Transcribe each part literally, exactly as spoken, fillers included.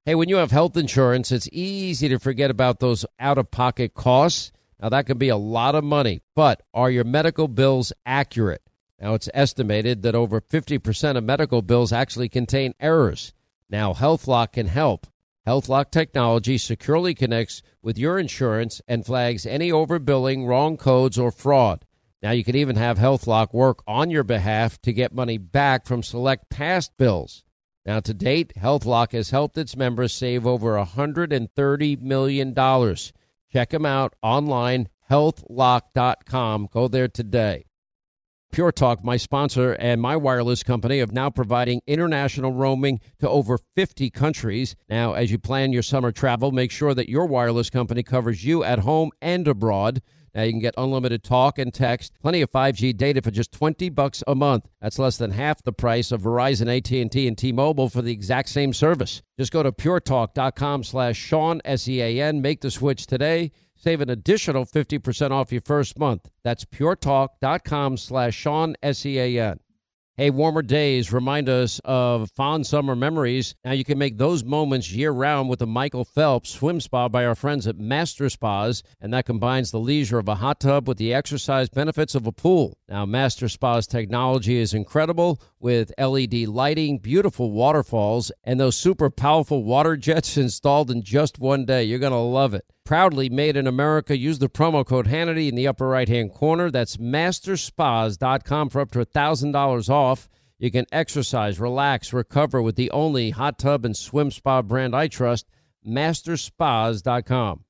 Hey, when you have health insurance, it's easy to forget about those out-of-pocket costs. Now, that can be a lot of money, but are your medical bills accurate? Now, it's estimated that over fifty percent of medical bills actually contain errors. Now, HealthLock can help. HealthLock technology securely connects with your insurance and flags any overbilling, wrong codes, or fraud. Now, you can even have HealthLock work on your behalf to get money back from select past bills. Now, to date, HealthLock has helped its members save over one hundred thirty million dollars. Check them out online, health lock dot com. Go there today. Pure Talk, my sponsor and my wireless company, are now providing international roaming to over fifty countries. Now, as you plan your summer travel, make sure that your wireless company covers you at home and abroad. Now, you can get unlimited talk and text, plenty of five G data for just twenty bucks a month. That's less than half the price of Verizon, A T and T, and T-Mobile for the exact same service. Just go to puretalk.com slash Sean, S E A N. Make the switch today. Save an additional fifty percent off your first month. That's puretalk.com slash Sean, S E A N. Hey, warmer days remind us of fond summer memories. Now you can make those moments year-round with the Michael Phelps Swim Spa by our friends at Master Spas, and that combines the leisure of a hot tub with the exercise benefits of a pool. Now, Master Spa's technology is incredible with L E D lighting, beautiful waterfalls, and those super powerful water jets installed in just one day. You're going to love it. Proudly made in America. Use the promo code Hannity in the upper right-hand corner. That's master spas dot com for up to one thousand dollars off. You can exercise, relax, recover with the only hot tub and swim spa brand I trust, master spas dot com.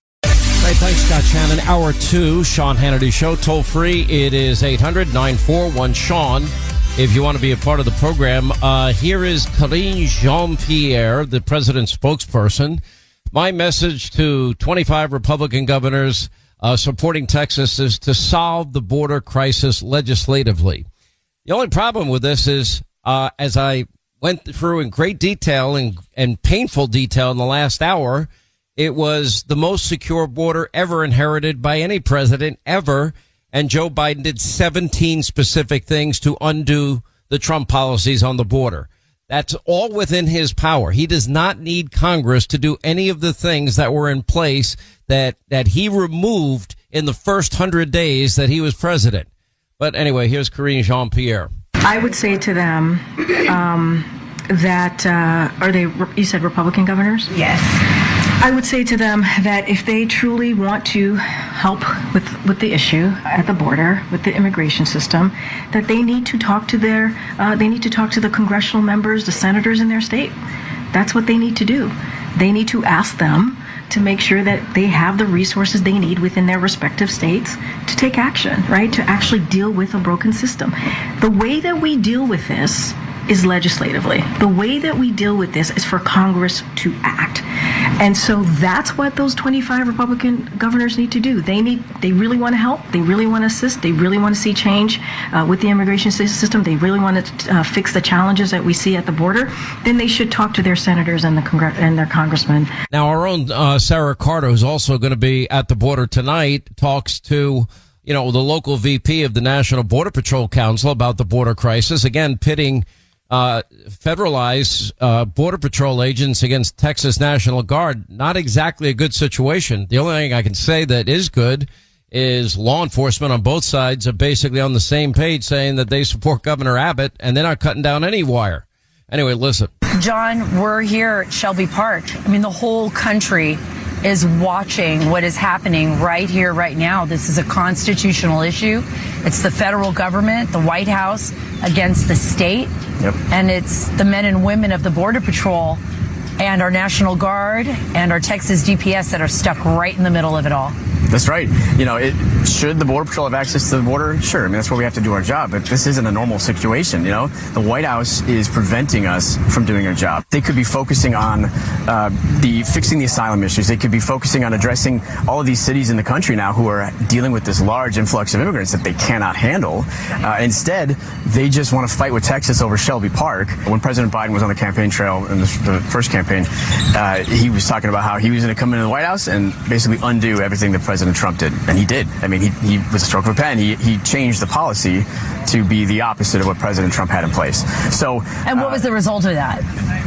Hey, thanks, Scott Shannon. Hour two, Sean Hannity Show. Toll free, it is eight hundred, nine four one, Sean. If you want to be a part of the program, uh, here is Karine Jean-Pierre, the president's spokesperson. My message to twenty-five Republican governors uh, supporting Texas is to solve the border crisis legislatively. The only problem with this is, uh, as I went through in great detail and, and painful detail in the last hour, it was the most secure border ever inherited by any president ever. And Joe Biden did seventeen specific things to undo the Trump policies on the border. That's all within his power. He does not need Congress to do any of the things that were in place that, that he removed in the first hundred days that he was president. But anyway, here's Karine Jean-Pierre. I would say to them um, that, uh, are they, you said Republican governors? Yes. I would say to them that if they truly want to help with, with the issue at the border, with the immigration system, that they need to talk to their, uh, they need to talk to the congressional members, the senators in their state. That's what they need to do. They need to ask them to make sure that they have the resources they need within their respective states to take action, right? To actually deal with a broken system. The way that we deal with this is legislatively. The way that we deal with this is for Congress to act. And so that's what those twenty-five Republican governors need to do. They need, they really want to help. They really want to assist. They really want to see change uh, with the immigration system. They really want to uh, fix the challenges that we see at the border. Then they should talk to their senators and the Congre- and their congressmen. Now, our own uh, Sarah Carter, who's also going to be at the border tonight, talks to, you know, the local V P of the National Border Patrol Council about the border crisis, again, pitting uh federalized uh Border Patrol agents against Texas National Guard. Not exactly a good situation. The only thing I can say that is good is law enforcement on both sides are basically on the same page saying that they support Governor Abbott and they're not cutting down any wire. Anyway, listen. John, we're here at Shelby Park. I mean, the whole country is watching what is happening right here, right now. This is a constitutional issue. It's the federal government, the White House against the state. Yep. And it's the men and women of the Border Patrol and our National Guard and our Texas D P S that are stuck right in the middle of it all. That's right. You know, it, should the Border Patrol have access to the border? Sure. I mean, that's where we have to do our job. But this isn't a normal situation. You know, the White House is preventing us from doing our job. They could be focusing on uh, the fixing the asylum issues. They could be focusing on addressing all of these cities in the country now who are dealing with this large influx of immigrants that they cannot handle. Uh, instead, they just want to fight with Texas over Shelby Park. When President Biden was on the campaign trail in the, the first campaign, uh, he was talking about how he was going to come into the White House and basically undo everything that President President Trump did, and he did. I mean, he, he with a stroke of a pen, he, he changed the policy to be the opposite of what President Trump had in place. So, and what uh, was the result of that?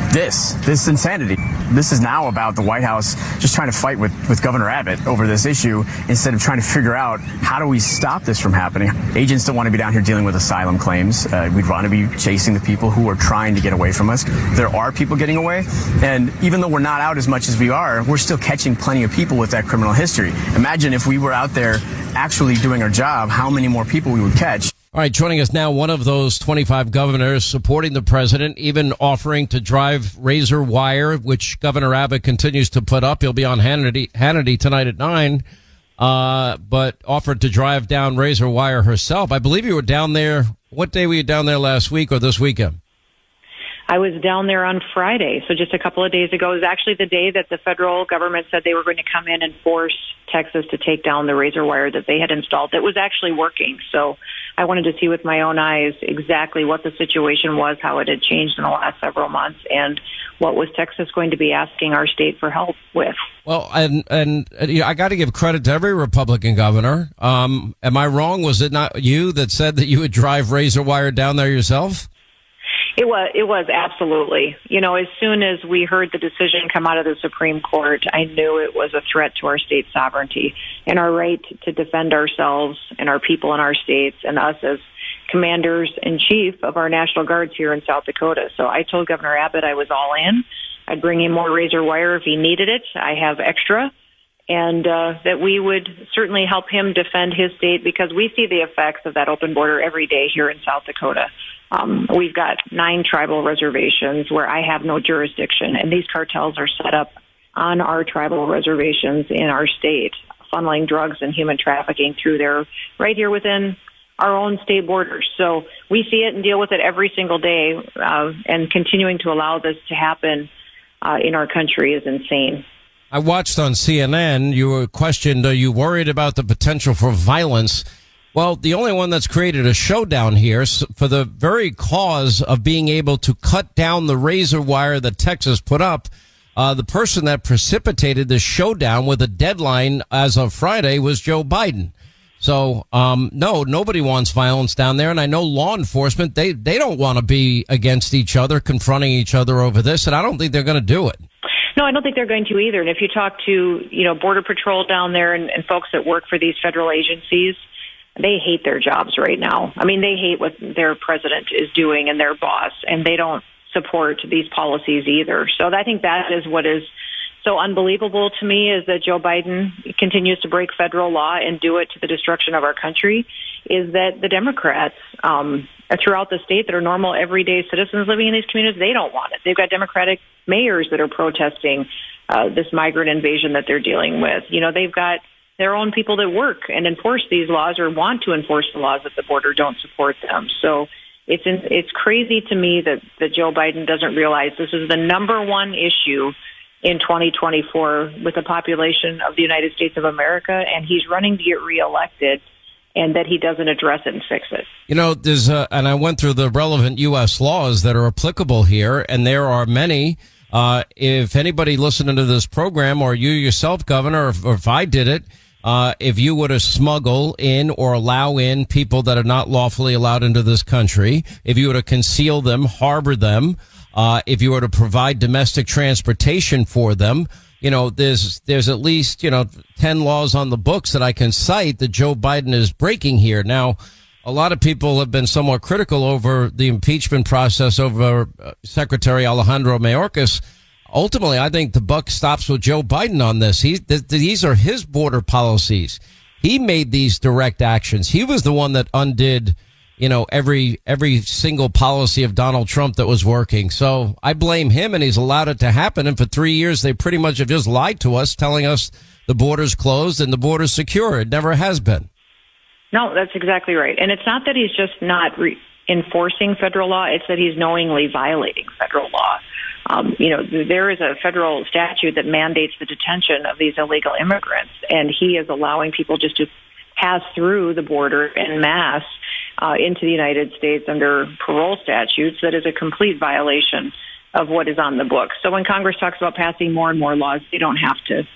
this, this insanity. This is now about the White House just trying to fight with, with Governor Abbott over this issue instead of trying to figure out how do we stop this from happening. Agents don't want to be down here dealing with asylum claims. Uh, we'd want to be chasing the people who are trying to get away from us. There are people getting away, and even though we're not out as much as we are, we're still catching plenty of people with that criminal history. Imagine if we were out there actually doing our job, how many more people we would catch. All right, joining us now, one of those twenty-five governors supporting the president, even offering to drive razor wire, which Governor Abbott continues to put up. He'll be on Hannity, Hannity tonight at nine, uh, but offered to drive down razor wire herself. I believe you were down there. What day were you down there last week or this weekend? I was down there on Friday, so just a couple of days ago. It was actually the day that the federal government said they were going to come in and force Texas to take down the razor wire that they had installed. That was actually working. So I wanted to see with my own eyes exactly what the situation was, how it had changed in the last several months, and what was Texas going to be asking our state for help with. Well, and and uh, I got to give credit to every Republican governor. Um, am I wrong? Was it not you that said that you would drive razor wire down there yourself? It was, it was absolutely. You know, as soon as we heard the decision come out of the Supreme Court, I knew it was a threat to our state sovereignty and our right to defend ourselves and our people in our states and us as commanders in chief of our National Guards here in South Dakota. So I told Governor Abbott I was all in. I'd bring him more razor wire if he needed it. I have extra. And uh, that we would certainly help him defend his state because we see the effects of that open border every day here in South Dakota. Um, we've got nine tribal reservations where I have no jurisdiction, and these cartels are set up on our tribal reservations in our state, funneling drugs and human trafficking through there right here within our own state borders. So we see it and deal with it every single day, uh, and continuing to allow this to happen uh, in our country is insane. I watched on C N N, you were questioned, are you worried about the potential for violence? Well, the only one that's created a showdown here for the very cause of being able to cut down the razor wire that Texas put up, uh, the person that precipitated the showdown with a deadline as of Friday was Joe Biden. So, um, no, nobody wants violence down there. And I know law enforcement, they, they don't want to be against each other, confronting each other over this. And I don't think they're going to do it. No, I don't think they're going to either. And if you talk to, you know, Border Patrol down there and, and folks that work for these federal agencies, they hate their jobs right now. I mean, they hate what their president is doing and their boss, and they don't support these policies either. So I think that is what is so unbelievable to me, is that Joe Biden continues to break federal law and do it to the destruction of our country, is that the Democrats um, throughout the state that are normal, everyday citizens living in these communities, they don't want it. They've got Democratic mayors that are protesting uh, this migrant invasion that they're dealing with. You know, they've got their own people that work and enforce these laws or want to enforce the laws at the border don't support them. So it's in, it's crazy to me that, that Joe Biden doesn't realize this is the number one issue in twenty twenty-four with the population of the United States of America, and he's running to get reelected, and that he doesn't address it and fix it. You know, there's uh, and I went through the relevant U S laws that are applicable here, and there are many. Uh, if anybody listening to this program, or you yourself, Governor, or if, or if I did it, uh, if you were to smuggle in or allow in people that are not lawfully allowed into this country, if you were to conceal them, harbor them, uh, if you were to provide domestic transportation for them, you know, there's, there's at least, you know, ten laws on the books that I can cite that Joe Biden is breaking here. Now, a lot of people have been somewhat critical over the impeachment process over uh, Secretary Alejandro Mayorkas. Ultimately, I think the buck stops with Joe Biden on this. He, th- these are his border policies. He made these direct actions. He was the one that undid, you know, every every single policy of Donald Trump that was working. So I blame him, and he's allowed it to happen. And for three years, they pretty much have just lied to us, telling us the border's closed and the border's secure. It never has been. No, that's exactly right. And it's not that he's just not re- enforcing federal law. It's that he's knowingly violating federal law. Um, you know, there is a federal statute that mandates the detention of these illegal immigrants, and he is allowing people just to pass through the border en masse uh, into the United States under parole statutes. That is a complete violation of what is on the books. So when Congress talks about passing more and more laws, they don't have to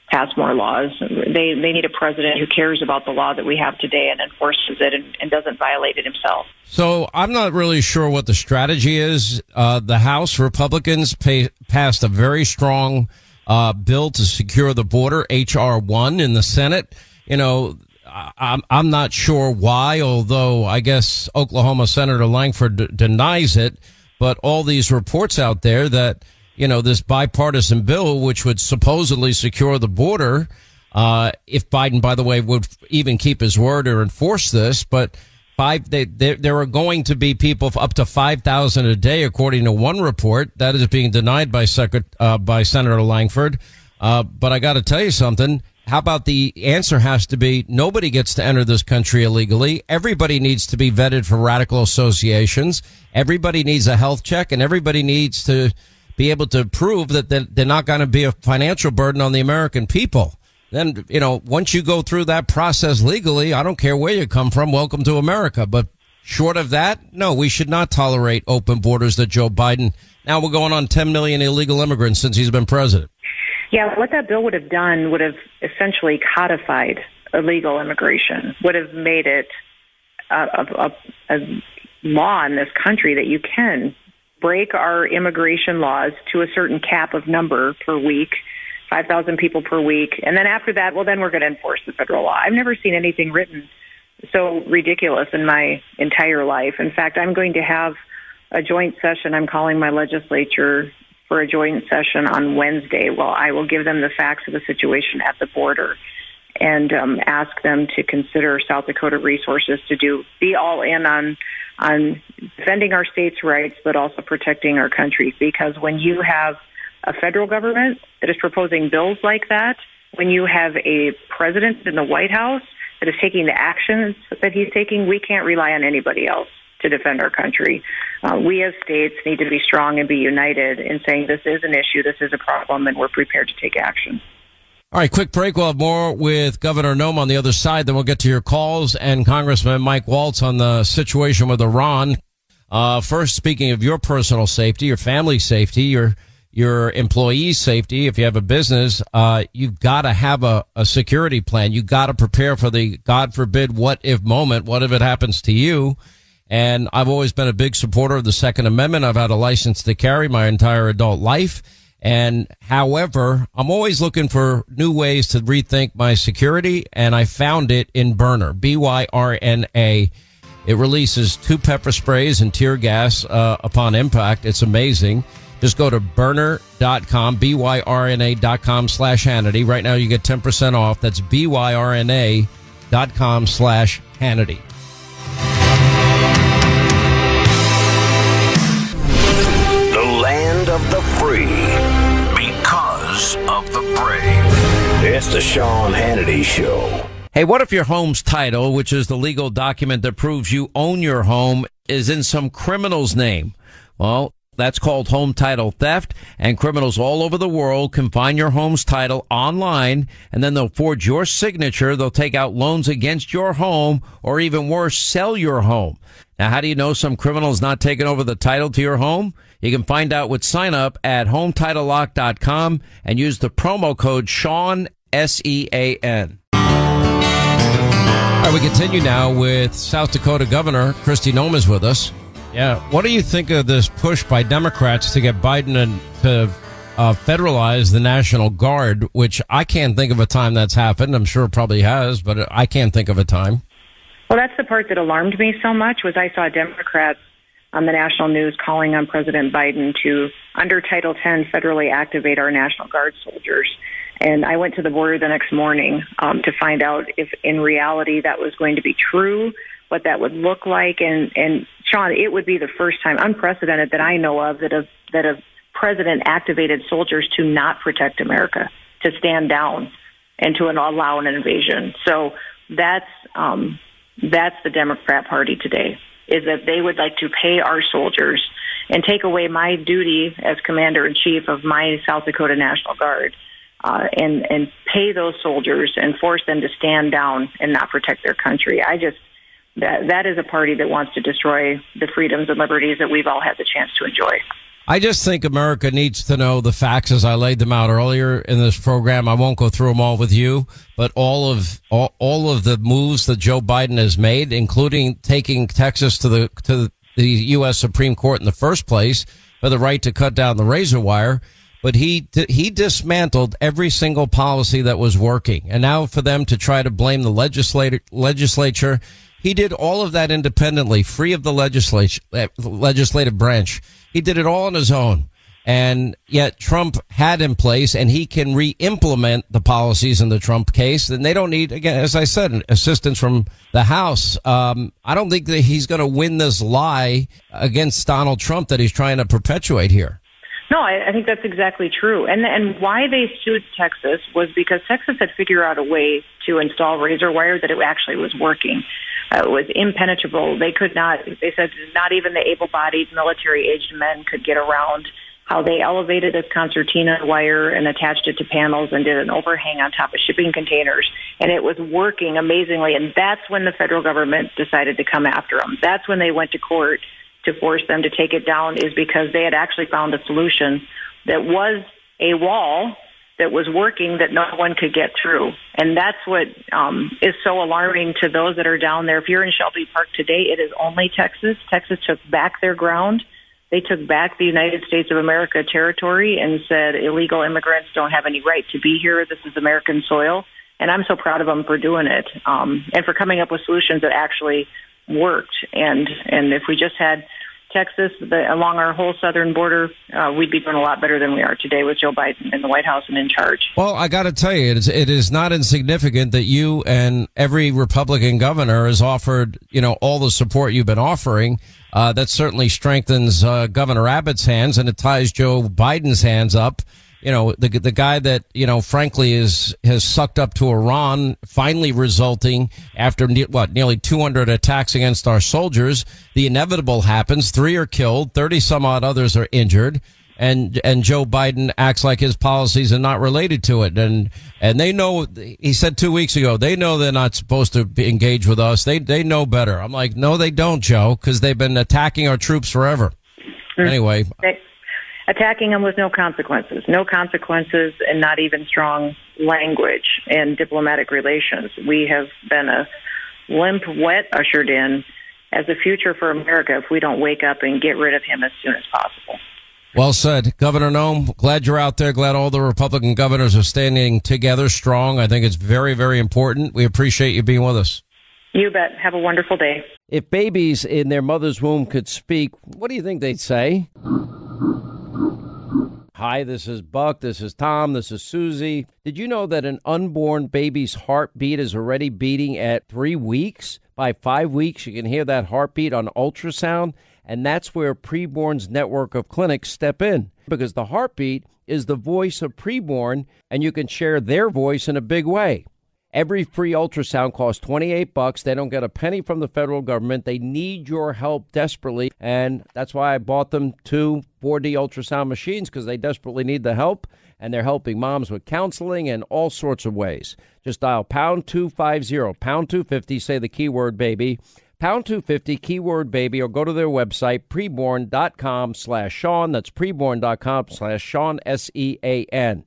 pass more laws. They they need a president who cares about the law that we have today and enforces it and, and doesn't violate it himself. So I'm not really sure what the strategy is. Uh, the House Republicans pay, passed a very strong uh, bill to secure the border, H R one, in the Senate. You know, I'm I'm not sure why, although I guess Oklahoma Senator Langford d- denies it. But all these reports out there that, you know, this bipartisan bill, which would supposedly secure the border, uh, if Biden, by the way, would even keep his word or enforce this, but five, they, there, there are going to be people up to five thousand a day, according to one report. That is being denied by Secret, uh, by Senator Langford. Uh, but I got to tell you something. How about the answer has to be nobody gets to enter this country illegally. Everybody needs to be vetted for radical associations. Everybody needs a health check, and everybody needs to be able to prove that they're not going to be a financial burden on the American people. Then, you know, once you go through that process legally, I don't care where you come from, welcome to America. But short of that, no, we should not tolerate open borders that Joe Biden. Now we're going on ten million illegal immigrants since he's been president. Yeah, what that bill would have done would have essentially codified illegal immigration, would have made it a, a, a law in this country that you can break our immigration laws to a certain cap of number per week, five thousand people per week. And then after that, well, then we're going to enforce the federal law. I've never seen anything written so ridiculous in my entire life. In fact, I'm going to have a joint session. I'm calling my legislature for a joint session on Wednesday. Well, I will give them the facts of the situation at the border and um, ask them to consider South Dakota resources to do be all in on on defending our state's rights, but also protecting our country. Because when you have a federal government that is proposing bills like that, when you have a president in the White House that is taking the actions that he's taking, we can't rely on anybody else to defend our country. Uh, we as states need to be strong and be united in saying this is an issue, this is a problem, and we're prepared to take action. All right, quick break. We'll have more with Governor Noem on the other side. Then we'll get to your calls and Congressman Mike Waltz on the situation with Iran. Uh, first, speaking of your personal safety, your family safety, your your employees' safety, if you have a business, uh, you've got to have a, a security plan. You've got to prepare for the, God forbid, what if moment. What if it happens to you? And I've always been a big supporter of the Second Amendment. I've had a license to carry my entire adult life. And however, I'm always looking for new ways to rethink my security. And I found it in Byrna, B Y R N A. It releases two pepper sprays and tear gas uh, upon impact. It's amazing. Just go to Byrna dot com, B Y R N A dot com slash Hannity. Right now you get ten percent off. That's B Y R N A dot com slash Hannity. Of the free, because of the brave. It's the Sean Hannity Show. Hey, what if your home's title, which is the legal document that proves you own your home, is in some criminal's name? Well, that's called home title theft, and criminals all over the world can find your home's title online, and then they'll forge your signature. They'll take out loans against your home, or even worse, sell your home. Now, how do you know some criminal's not taking over the title to your home? You can find out with sign up at home title lock dot com and use the promo code Sean, S E A N. All right, we continue now with South Dakota Governor Kristi Noem is with us. Yeah, what do you think of this push by Democrats to get Biden and to uh, federalize the National Guard, which I can't think of a time that's happened. I'm sure it probably has, but I can't think of a time. Well, that's the part that alarmed me so much was I saw Democrats on the national news calling on President Biden to, under Title ten, federally activate our National Guard soldiers. And I went to the border the next morning um, to find out if in reality that was going to be true, what that would look like. And, and Sean, it would be the first time, unprecedented that I know of, that a, that a president activated soldiers to not protect America, to stand down and to allow an invasion. So that's um, that's the Democrat Party today, is that they would like to pay our soldiers and take away my duty as commander-in-chief of my South Dakota National Guard uh, and, and pay those soldiers and force them to stand down and not protect their country. I just, that that is a party that wants to destroy the freedoms and liberties that we've all had the chance to enjoy. I just think America needs to know the facts as I laid them out earlier in this program. I won't go through them all with you, but all of all, all of the moves that Joe Biden has made, including taking Texas to the to the U S Supreme Court in the first place for the right to cut down the razor wire. But he he dismantled every single policy that was working. And now for them to try to blame the legislator, legislature, he did all of that independently, free of the legislature, legislative branch. He did it all on his own. And yet Trump had in place, and he can re-implement the policies in the Trump case. And they don't need, again, as I said, assistance from the House. Um, I don't think that he's going to win this lie against Donald Trump that he's trying to perpetuate here. No, I, I think that's exactly true. And and why they sued Texas was because Texas had figured out a way to install razor wire that it actually was working. Uh, it was impenetrable. They could not, they said not even the able-bodied military-aged men could get around how they elevated this concertina wire and attached it to panels and did an overhang on top of shipping containers. And it was working amazingly. And that's when the federal government decided to come after them. That's when they went to court to force them to take it down, is because they had actually found a solution that was a wall that was working that no one could get through. And that's what um, is so alarming to those that are down there. If you're in Shelby Park today, it is only Texas. Texas took back their ground. They took back the United States of America territory and said illegal immigrants don't have any right to be here. This is American soil. And I'm so proud of them for doing it um, and for coming up with solutions that actually worked. And and if we just had Texas the, along our whole southern border, uh, we'd be doing a lot better than we are today with Joe Biden in the White House and in charge. Well, I got to tell you, it is, it is not insignificant that you and every Republican governor has offered, you know, all the support you've been offering. Uh, that certainly strengthens uh, Governor Abbott's hands, and it ties Joe Biden's hands up. You know, the the guy that, you know, frankly is has sucked up to Iran, finally resulting after ne- what nearly two hundred attacks against our soldiers. The inevitable happens. Three are killed. thirty some odd others are injured. And and Joe Biden acts like his policies are not related to it. And and they know, he said two weeks ago, they know they're not supposed to be engaged with us. They they know better. I'm like, no, they don't, Joe, because they've been attacking our troops forever. Mm. Anyway. They- Attacking them with no consequences, no consequences, and not even strong language and diplomatic relations. We have been a limp, wet ushered in as a future for America if we don't wake up and get rid of him as soon as possible. Well said. Governor Noem, glad you're out there. Glad all the Republican governors are standing together strong. I think it's very, very important. We appreciate you being with us. You bet. Have a wonderful day. If babies in their mother's womb could speak, what do you think they'd say? Hi, this is Buck. This is Tom. This is Susie. Did you know that an unborn baby's heartbeat is already beating at three weeks? By five weeks, you can hear that heartbeat on ultrasound. And that's where Preborn's network of clinics step in, because the heartbeat is the voice of preborn, and you can share their voice in a big way. Every free ultrasound costs twenty-eight bucks. They don't get a penny from the federal government. They need your help desperately. And that's why I bought them two four D ultrasound machines, because they desperately need the help. And they're helping moms with counseling and all sorts of ways. Just dial pound two fifty, pound two fifty, say the keyword baby, pound two fifty, keyword baby, or go to their website, preborn.com slash Sean. That's preborn.com slash Sean, S E A N.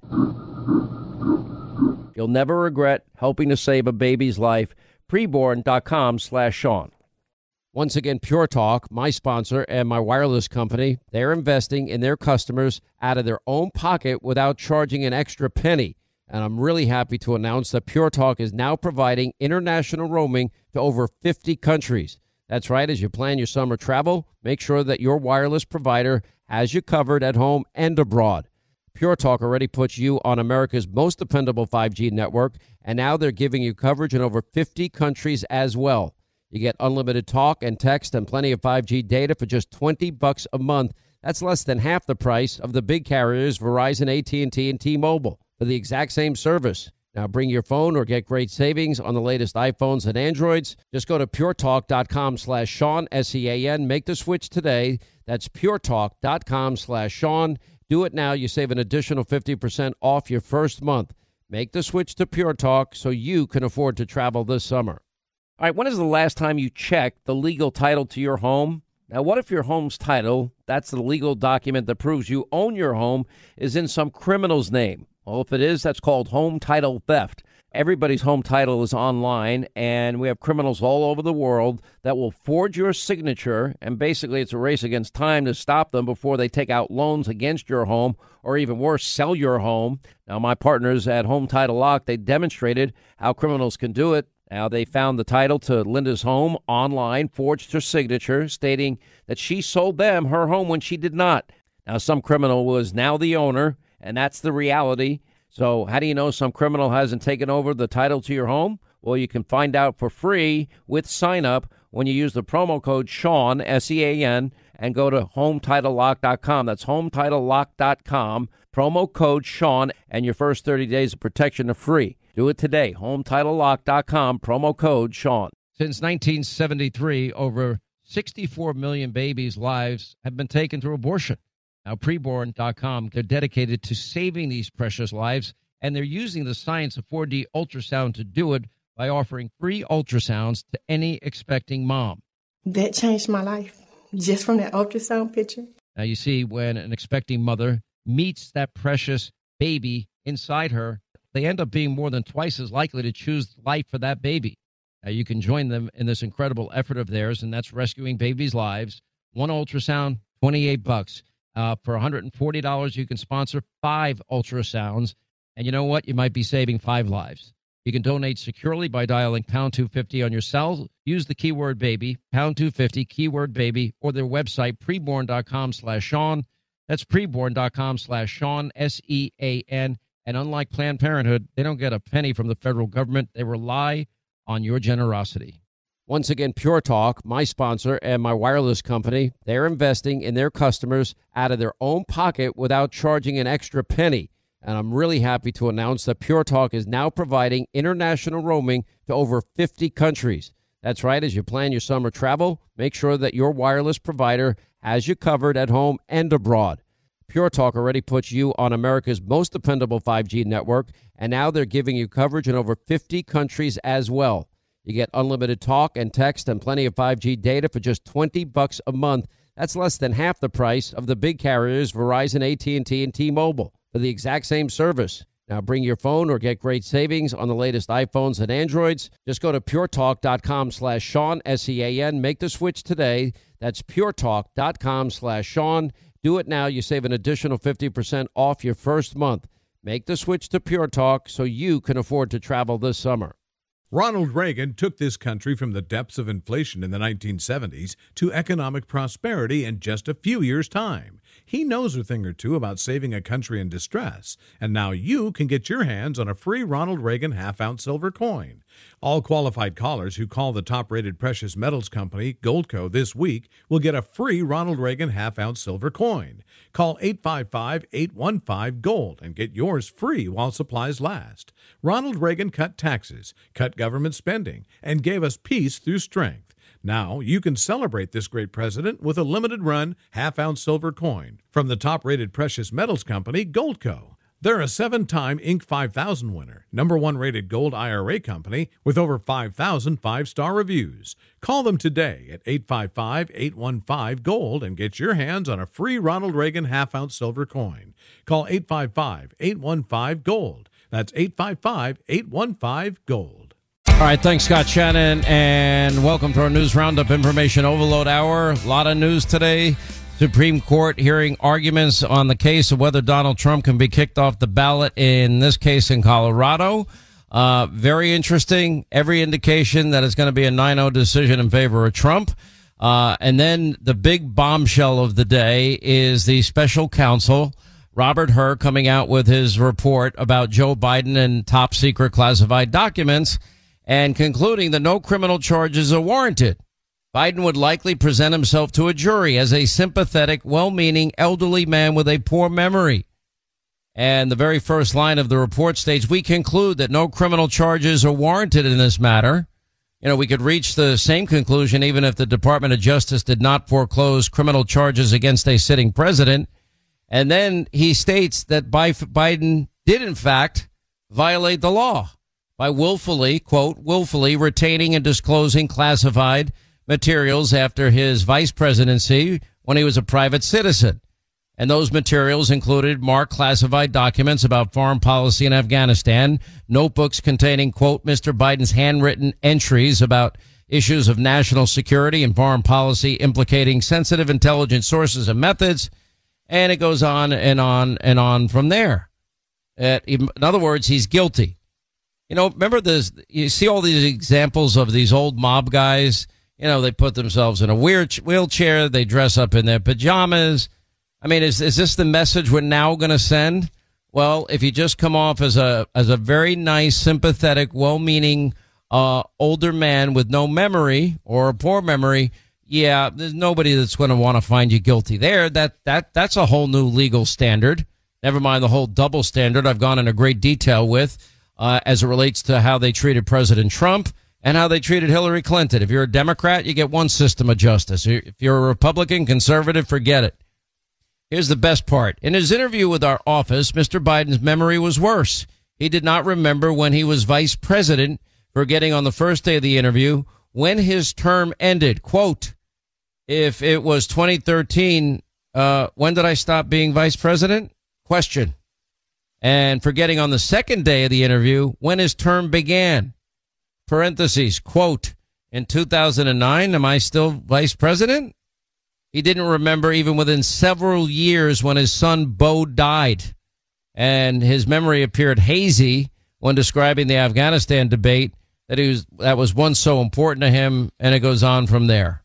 You'll never regret helping to save a baby's life. Preborn.com slash Sean. Once again, Pure Talk, my sponsor and my wireless company, they're investing in their customers out of their own pocket without charging an extra penny. And I'm really happy to announce that Pure Talk is now providing international roaming to over fifty countries. That's right. As you plan your summer travel, make sure that your wireless provider has you covered at home and abroad. Pure Talk already puts you on America's most dependable five G network, and now they're giving you coverage in over fifty countries as well. You get unlimited talk and text and plenty of five G data for just twenty bucks a month. That's less than half the price of the big carriers Verizon, A T and T, and T-Mobile for the exact same service. Now bring your phone or get great savings on the latest iPhones and Androids. Just go to puretalk.com slash Sean, S E A N. Make the switch today. That's puretalk.com slash Sean. Do it now. You save an additional fifty percent off your first month. Make the switch to Pure Talk so you can afford to travel this summer. All right, when is the last time you checked the legal title to your home? Now, what if your home's title, that's the legal document that proves you own your home, is in some criminal's name? Well, if it is, that's called home title theft. Everybody's home title is online, and we have criminals all over the world that will forge your signature, and basically it's a race against time to stop them before they take out loans against your home, or even worse, sell your home. Now, my partners at Home Title Lock, they demonstrated how criminals can do it. Now, they found the title to Linda's home online, forged her signature, stating that she sold them her home when she did not. Now, some criminal was now the owner, and that's the reality. So how do you know some criminal hasn't taken over the title to your home? Well, you can find out for free with sign up when you use the promo code Sean, S E A N, and go to home title lock dot com. That's home title lock dot com, promo code Sean, and your first thirty days of protection are free. Do it today, home title lock dot com, promo code Sean. Since nineteen seventy-three, over sixty-four million babies' lives have been taken through abortion. Now, preborn dot com, they're dedicated to saving these precious lives, and they're using the science of four D ultrasound to do it by offering free ultrasounds to any expecting mom. That changed my life, just from that ultrasound picture. Now, you see, when an expecting mother meets that precious baby inside her, they end up being more than twice as likely to choose life for that baby. Now, you can join them in this incredible effort of theirs, and that's rescuing babies' lives. One ultrasound, twenty-eight bucks. Uh, for one hundred forty dollars, you can sponsor five ultrasounds. And you know what? You might be saving five lives. You can donate securely by dialing pound two fifty on your cell. Use the keyword baby, pound two fifty, keyword baby, or their website, preborn dot com slash Sean. That's preborn dot com slash Sean, S E A N. And unlike Planned Parenthood, they don't get a penny from the federal government. They rely on your generosity. Once again, Pure Talk, my sponsor and my wireless company, they're investing in their customers out of their own pocket without charging an extra penny. And I'm really happy to announce that Pure Talk is now providing international roaming to over fifty countries. That's right. As you plan your summer travel, make sure that your wireless provider has you covered at home and abroad. Pure Talk already puts you on America's most dependable five G network, and now they're giving you coverage in over fifty countries as well. You get unlimited talk and text and plenty of five G data for just twenty bucks a month. That's less than half the price of the big carriers, Verizon, A T and T, and T-Mobile, for the exact same service. Now bring your phone or get great savings on the latest iPhones and Androids. Just go to pure talk dot com slash Sean, S E A N. Make the switch today. That's pure talk dot com slash Sean. Do it now. You save an additional fifty percent off your first month. Make the switch to Pure Talk so you can afford to travel this summer. Ronald Reagan took this country from the depths of inflation in the nineteen seventies to economic prosperity in just a few years' time. He knows a thing or two about saving a country in distress, and now you can get your hands on a free Ronald Reagan half-ounce silver coin. All qualified callers who call the top-rated precious metals company, Goldco, this week will get a free Ronald Reagan half-ounce silver coin. Call eight five five, eight one five, GOLD and get yours free while supplies last. Ronald Reagan cut taxes, cut government spending, and gave us peace through strength. Now you can celebrate this great president with a limited-run half-ounce silver coin from the top-rated precious metals company, Goldco. They're a seven-time Inc five thousand winner, number one rated gold I R A company with over five thousand five-star reviews. Call them today at eight five five, eight one five, GOLD and get your hands on a free Ronald Reagan half-ounce silver coin. Call eight five five, eight one five, GOLD. That's eight five five, eight one five, GOLD. All right, thanks, Scott Shannon, and welcome to our News Roundup Information Overload Hour. A lot of news today. Supreme Court hearing arguments on the case of whether Donald Trump can be kicked off the ballot, in this case in Colorado. Uh, very interesting. Every indication that it's going to be a nine oh decision in favor of Trump. Uh, and then the big bombshell of the day is the special counsel, Robert Hur, coming out with his report about Joe Biden and top secret classified documents and concluding that no criminal charges are warranted. Biden would likely present himself to a jury as a sympathetic, well-meaning elderly man with a poor memory. And the very first line of the report states, we conclude that no criminal charges are warranted in this matter. You know, we could reach the same conclusion even if the Department of Justice did not foreclose criminal charges against a sitting president. And then he states that Biden did, in fact, violate the law by willfully, quote, willfully retaining and disclosing classified materials after his vice presidency when he was a private citizen. And those materials included marked classified documents about foreign policy in Afghanistan, notebooks containing, quote, Mister Biden's handwritten entries about issues of national security and foreign policy implicating sensitive intelligence sources and methods. And it goes on and on and on from there. Uh, in other words, he's guilty. You know, remember this, you see all these examples of these old mob guys, you know, they put themselves in a weird wheelchair, they dress up in their pajamas. I mean, is is this the message we're now going to send? Well, if you just come off as a as a very nice, sympathetic, well-meaning uh, older man with no memory or a poor memory, yeah, there's nobody that's going to want to find you guilty there. That that that's a whole new legal standard. Never mind the whole double standard I've gone into great detail with uh, as it relates to how they treated President Trump and how they treated Hillary Clinton. If you're a Democrat, you get one system of justice. If you're a Republican, conservative, forget it. Here's the best part. In his interview with our office, Mister Biden's memory was worse. He did not remember when he was vice president, forgetting on the first day of the interview when his term ended. Quote, if it was twenty thirteen, uh, when did I stop being vice president? Question. And forgetting on the second day of the interview when his term began. Parentheses, quote, in two thousand nine, am I still vice president? He didn't remember even within several years when his son Bo died. And his memory appeared hazy when describing the Afghanistan debate that he was that was once so important to him, and it goes on from there.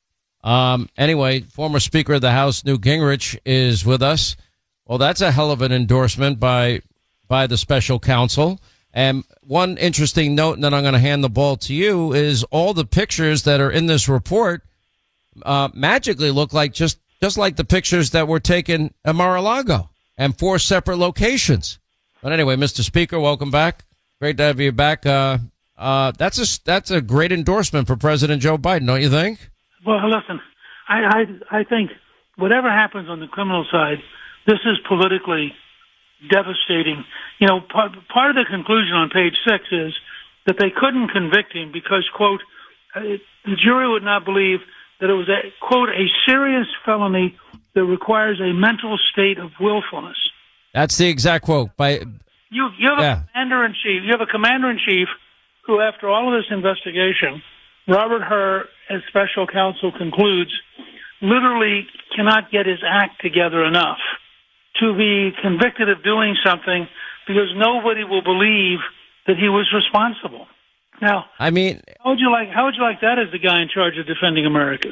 Um, anyway, former Speaker of the House Newt Gingrich is with us. Well, that's a hell of an endorsement by by the special counsel. And one interesting note, and then I'm going to hand the ball to you, is all the pictures that are in this report uh, magically look like just, just like the pictures that were taken at Mar-a-Lago and four separate locations. But anyway, Mister Speaker, welcome back. Great to have you back. Uh, uh, that's a, that's a great endorsement for President Joe Biden, don't you think? Well, listen, I, I, I think whatever happens on the criminal side, this is politically devastating. You know, part, part of the conclusion on page six is that they couldn't convict him because, quote, uh, the jury would not believe that it was, a, quote, a serious felony that requires a mental state of willfulness. That's the exact quote. By you, you have yeah. a commander-in-chief. You have a commander-in-chief who, after all of this investigation, Robert Hur, as special counsel, concludes, literally cannot get his act together enough to be convicted of doing something because nobody will believe that he was responsible. Now, I mean, how would you like how would you like that as the guy in charge of defending America?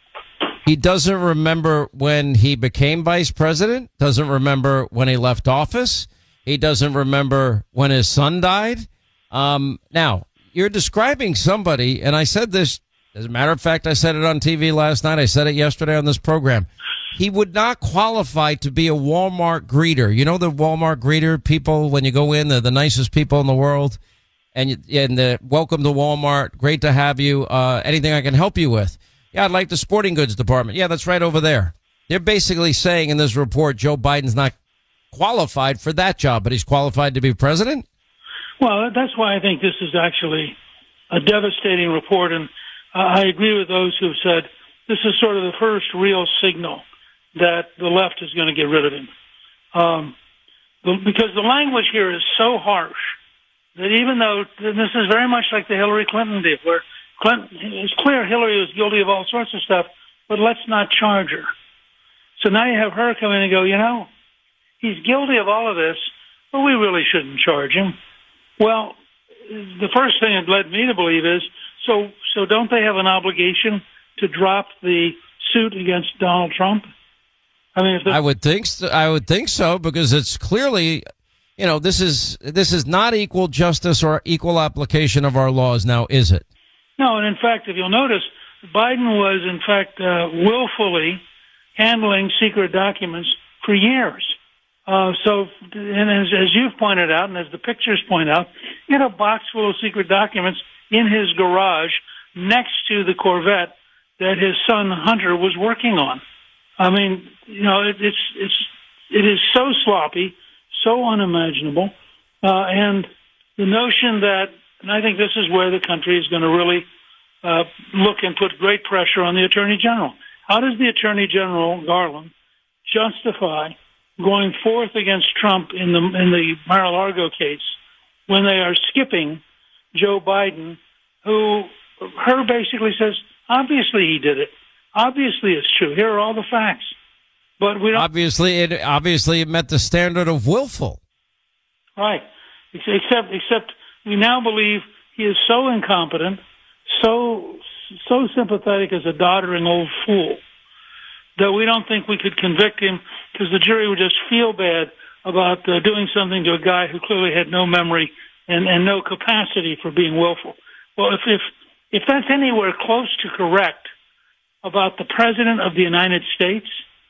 He doesn't remember when he became vice president, doesn't remember when he left office. He doesn't remember when his son died. Um, now, you're describing somebody, and I said this, as a matter of fact, I said it on T V last night. I said it yesterday on this program. He would not qualify to be a Walmart greeter. You know the Walmart greeter people, when you go in, they're the nicest people in the world. And, you, and the, welcome to Walmart. Great to have you. Uh, anything I can help you with? Yeah, I'd like the sporting goods department. Yeah, that's right over there. They're basically saying in this report, Joe Biden's not qualified for that job, but he's qualified to be president? Well, that's why I think this is actually a devastating report. And uh, I agree with those who've said this is sort of the first real signal that the left is going to get rid of him. Um, the, because the language here is so harsh that even though this is very much like the Hillary Clinton deal, where Clinton, it's clear Hillary was guilty of all sorts of stuff, but let's not charge her. So now you have her come in and go, you know, he's guilty of all of this, but we really shouldn't charge him. Well, the first thing it led me to believe is, so so don't they have an obligation to drop the suit against Donald Trump? I mean, if I would think so, I would think so, because it's clearly, you know, this is this is not equal justice or equal application of our laws now, is it? No, and in fact, if you'll notice, Biden was in fact uh, willfully handling secret documents for years. Uh, so, and as, as you've pointed out, and as the pictures point out, he had a box full of secret documents in his garage next to the Corvette that his son Hunter was working on. I mean, you know, it, it's it's it is so sloppy, so unimaginable, uh, and the notion that, and I think this is where the country is going to really uh, look and put great pressure on the Attorney General. How does the Attorney General, Garland, justify going forth against Trump in the in the Mar-a-Lago case when they are skipping Joe Biden, who her basically says, obviously he did it. Obviously it's true. Here are all the facts. But we don't. Obviously, it obviously it met the standard of willful. Right. Except, except we now believe he is so incompetent, so so sympathetic as a doddering old fool, that we don't think we could convict him because the jury would just feel bad about uh, doing something to a guy who clearly had no memory and, and no capacity for being willful. Well, if, if if that's anywhere close to correct about the President of the United States,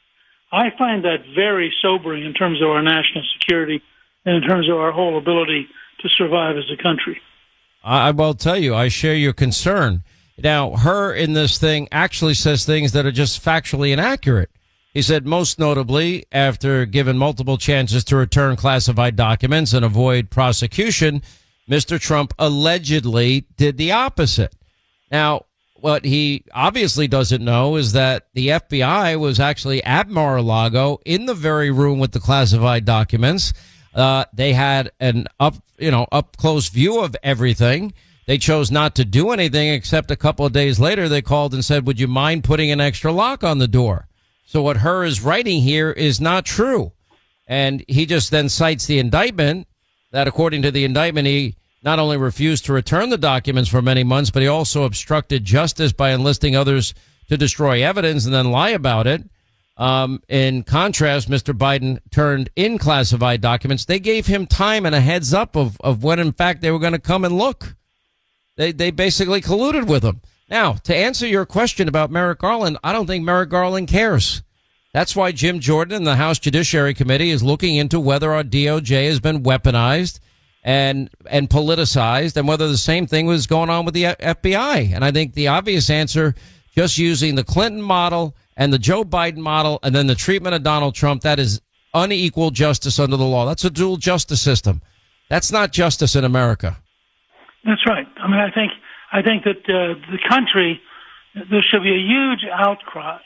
I find that very sobering in terms of our national security and in terms of our whole ability to survive as a country. I will tell you, I share your concern. Now, her in this thing actually says things that are just factually inaccurate. He said, most notably, after given multiple chances to return classified documents and avoid prosecution, Mister Trump allegedly did the opposite. Now, what he obviously doesn't know is that the F B I was actually at Mar-a-Lago in the very room with the classified documents. Uh, they had an up, you know, up close view of everything. They chose not to do anything, except a couple of days later, they called and said, would you mind putting an extra lock on the door? So what her is writing here is not true. And he just then cites the indictment that, according to the indictment, he not only refused to return the documents for many months, but he also obstructed justice by enlisting others to destroy evidence and then lie about it. Um, in contrast, Mister Biden turned in classified documents. They gave him time and a heads up of, of when, in fact, they were going to come and look. They they basically colluded with him. Now, to answer your question about Merrick Garland, I don't think Merrick Garland cares. That's why Jim Jordan and the House Judiciary Committee is looking into whether our D O J has been weaponized and and politicized, and whether the same thing was going on with the F B I. And I think the obvious answer, just using the Clinton model and the Joe Biden model and then the treatment of Donald Trump, that is unequal justice under the law. That's a dual justice system. That's not justice in America. That's right. I mean, I think I think that uh, the country, there should be a huge outcry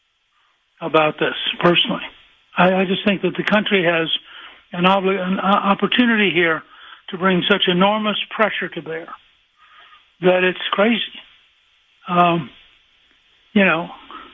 about this, personally. I, I just think that the country has an, obli- an opportunity here to bring such enormous pressure to bear that it's crazy. Um, you know,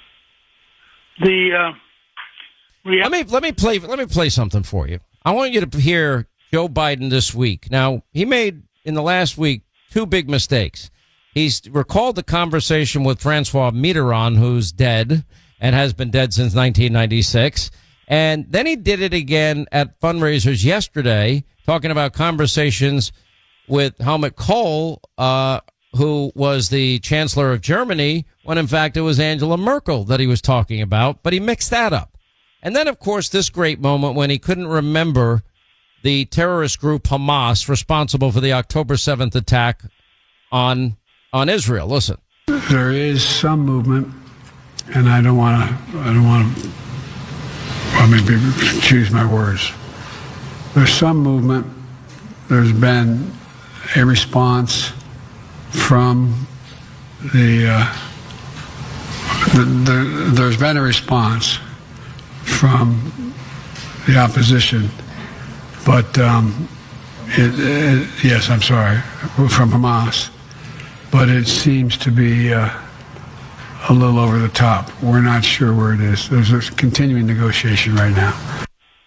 the uh, rea- let me let me play let me play something for you. I want you to hear Joe Biden this week. Now, he made in the last week two big mistakes. He's recalled the conversation with Francois Mitterrand, who's dead and has been dead since nineteen ninety-six. And then he did it again at fundraisers yesterday, talking about conversations with Helmut Kohl, uh, who was the Chancellor of Germany, when in fact it was Angela Merkel that he was talking about. But he mixed that up. And then, of course, this great moment when he couldn't remember the terrorist group Hamas responsible for the October seventh attack on on Israel. Listen. There is some movement, and I don't want to, I don't want to, I mean, choose my words. There's some movement. There's been a response from the, uh, the, the there's been a response from the opposition, but um, it, it, yes, I'm sorry, from Hamas, but it seems to be uh, a little over the top. We're not sure where it is. There's a continuing negotiation right now.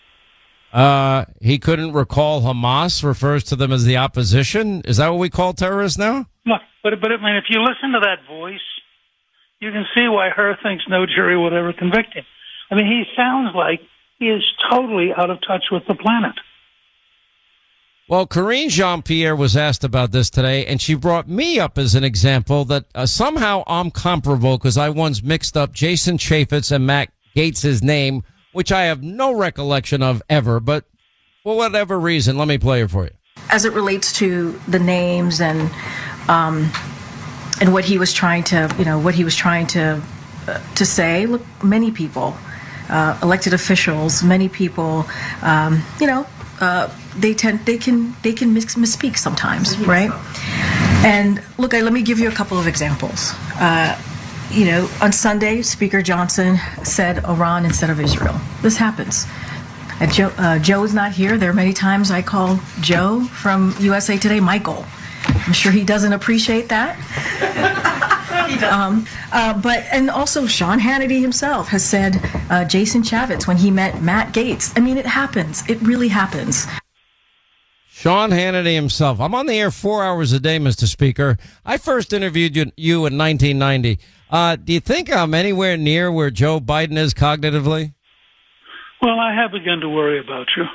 Uh, he couldn't recall Hamas refers to them as the opposition. Is that what we call terrorists now? Look, but but I mean, if you listen to that voice, you can see why Herr thinks no jury would ever convict him. I mean, he sounds like he is totally out of touch with the planet. Well, Karine Jean-Pierre was asked about this today, and she brought me up as an example that uh, somehow I'm comparable because I once mixed up Jason Chaffetz and Matt Gaetz' name, which I have no recollection of ever, but for whatever reason, let me play it for you. As it relates to the names and um, and what he was trying to, you know, what he was trying to uh, to say, look, many people, uh, elected officials, many people, um, you know, uh, they tend they can they can mis- misspeak sometimes, right? And look, let me give you a couple of examples. Uh, you know, on Sunday, Speaker Johnson said Iran instead of Israel. This happens. Uh, Joe, uh, Joe is not here. There are many times I call Joe from U S A Today Michael. I'm sure he doesn't appreciate that. um, uh, but and also Sean Hannity himself has said uh, Jason Chaffetz when he met Matt Gaetz. I mean, it happens. It really happens. Sean Hannity himself. I'm on the air four hours a day, Mister Speaker. I first interviewed you, you in nineteen ninety. Uh, do you think I'm anywhere near where Joe Biden is cognitively? Well, I have begun to worry about you.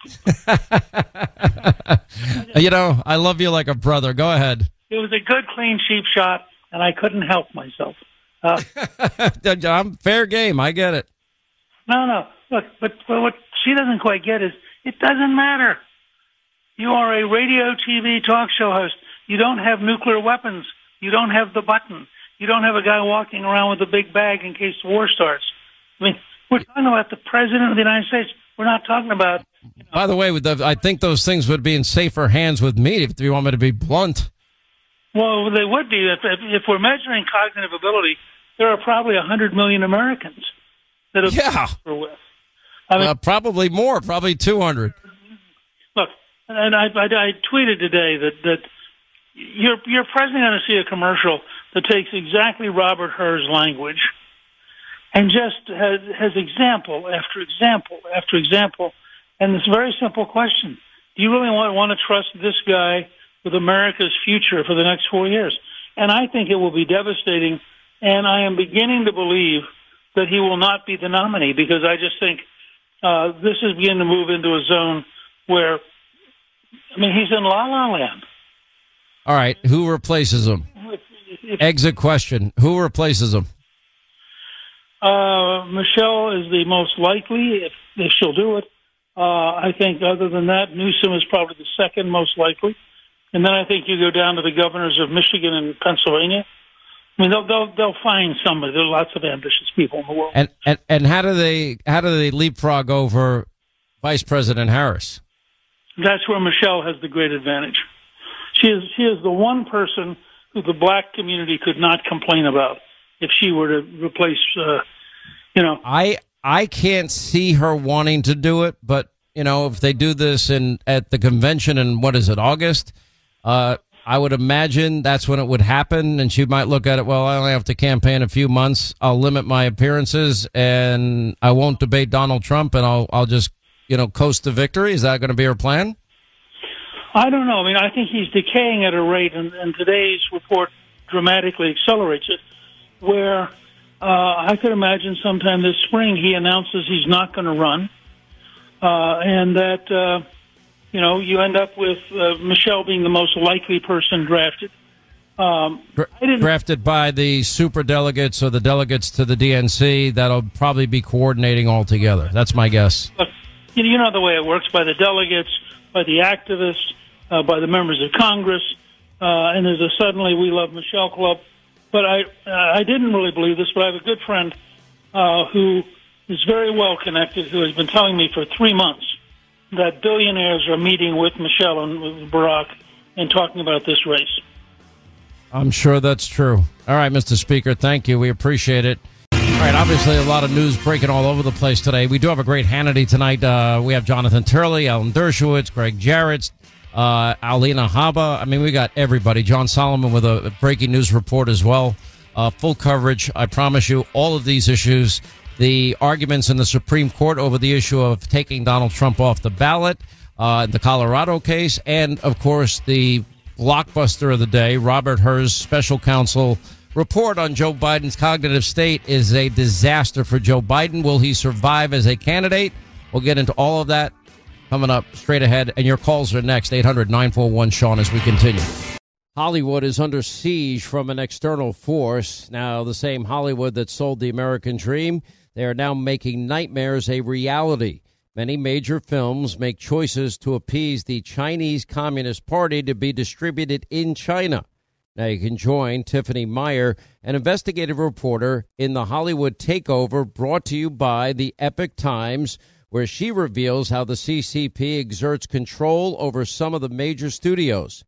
You know, I love you like a brother. Go ahead. It was a good, clean, cheap shot, and I couldn't help myself. Uh, I'm fair game. I get it. No, no. Look, but, but what she doesn't quite get is it doesn't matter. You are a radio, T V, talk show host. You don't have nuclear weapons. You don't have the button. You don't have a guy walking around with a big bag in case war starts. I mean, we're talking about the President of the United States. We're not talking about... You know, by the way, with the, I think those things would be in safer hands with me, if you want me to be blunt. Well, they would be. If, if, if we're measuring cognitive ability, there are probably one hundred million Americans that have yeah. been with. I mean, uh, probably more, probably two hundred. Look, and I, I, I tweeted today that, that you're, you're presently going to see a commercial that takes exactly Robert Herr's language and just has, has example after example after example. And this very simple question: do you really want, want to trust this guy with America's future for the next four years? And I think it will be devastating. And I am beginning to believe that he will not be the nominee, because I just think uh, this is beginning to move into a zone where, I mean, he's in La La Land. All right, who replaces him? If, if, Exit question. Who replaces him? Uh, Michelle is the most likely, if, if she'll do it. Uh, I think other than that, Newsom is probably the second most likely. And then I think you go down to the governors of Michigan and Pennsylvania. I mean, they'll they'll, they'll find somebody. There are lots of ambitious people in the world. And, and and how do they how do they leapfrog over Vice President Harris? That's where Michelle has the great advantage. She is she is the one person who the black community could not complain about if she were to replace. Uh, you know, I I can't see her wanting to do it, but you know, if they do this in at the convention in what is it, August? Uh, I would imagine that's when it would happen, and she might look at it, well, I only have to campaign a few months. I'll limit my appearances, and I won't debate Donald Trump, and I'll I'll just, you know, coast to victory. Is that going to be her plan? I don't know. I mean, I think he's decaying at a rate, and, and today's report dramatically accelerates it, where uh, I could imagine sometime this spring he announces he's not going to run, uh, and that... Uh, You know, you end up with uh, Michelle being the most likely person drafted. Um, I didn't, drafted by the super delegates or the delegates to the D N C that'll probably be coordinating all together. That's my guess. Look, you know the way it works, by the delegates, by the activists, uh, by the members of Congress, uh, and there's a suddenly We Love Michelle Club. But I, uh, I didn't really believe this, but I have a good friend uh, who is very well connected, who has been telling me for three months that billionaires are meeting with Michelle and with Barack and talking about this race. I'm sure that's true. All right, Mister Speaker, thank you. We appreciate it. All right, obviously a lot of news breaking all over the place today. We do have a great Hannity tonight. Uh, we have Jonathan Turley, Alan Dershowitz, Greg Jarrett, uh, Alina Habba. I mean, we got everybody. John Solomon with a breaking news report as well. Uh, full coverage, I promise you, all of these issues. The arguments in the Supreme Court over the issue of taking Donald Trump off the ballot, uh, the Colorado case, and, of course, the blockbuster of the day, Robert Herr's special counsel report on Joe Biden's cognitive state is a disaster for Joe Biden. Will he survive as a candidate? We'll get into all of that coming up straight ahead, and your calls are next, eight hundred nine four one Sean, as we continue. Hollywood is under siege from an external force. Now, the same Hollywood that sold the American dream, they are now making nightmares a reality. Many major films make choices to appease the Chinese Communist Party to be distributed in China. Now you can join Tiffany Meyer, an investigative reporter in the Hollywood Takeover, brought to you by the Epoch Times, where she reveals how the C C P exerts control over some of the major studios.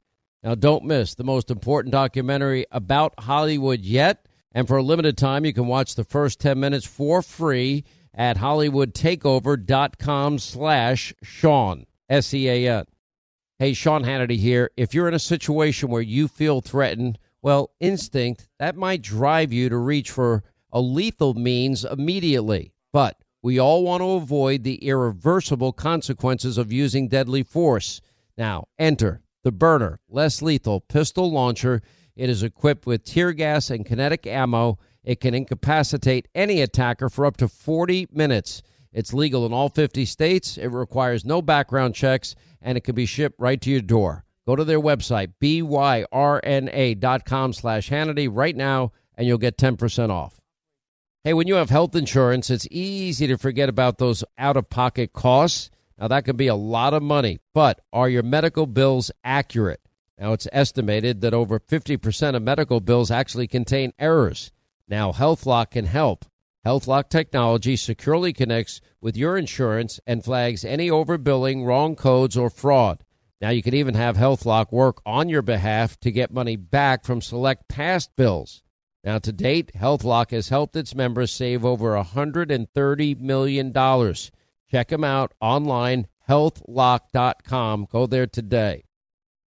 Now, don't miss the most important documentary about Hollywood yet. And for a limited time, you can watch the first ten minutes for free at hollywoodtakeover.com slash Sean, S E A N. Hey, Sean Hannity here. If you're in a situation where you feel threatened, well, instinct, that might drive you to reach for a lethal means immediately. But we all want to avoid the irreversible consequences of using deadly force. Now, enter the Byrna less lethal pistol launcher. It is equipped with tear gas and kinetic ammo. It can incapacitate any attacker for up to forty minutes. It's legal in all fifty states. It requires no background checks, and it can be shipped right to your door. Go to their website, byrna.com slash Hannity right now, and you'll get ten percent off. Hey, when you have health insurance, it's easy to forget about those out-of-pocket costs. Now, that can be a lot of money, but are your medical bills accurate? Now, it's estimated that over fifty percent of medical bills actually contain errors. Now, HealthLock can help. HealthLock technology securely connects with your insurance and flags any overbilling, wrong codes, or fraud. Now, you can even have HealthLock work on your behalf to get money back from select past bills. Now, to date, HealthLock has helped its members save over one hundred thirty million dollars. Check them out online, health lock dot com. Go there today.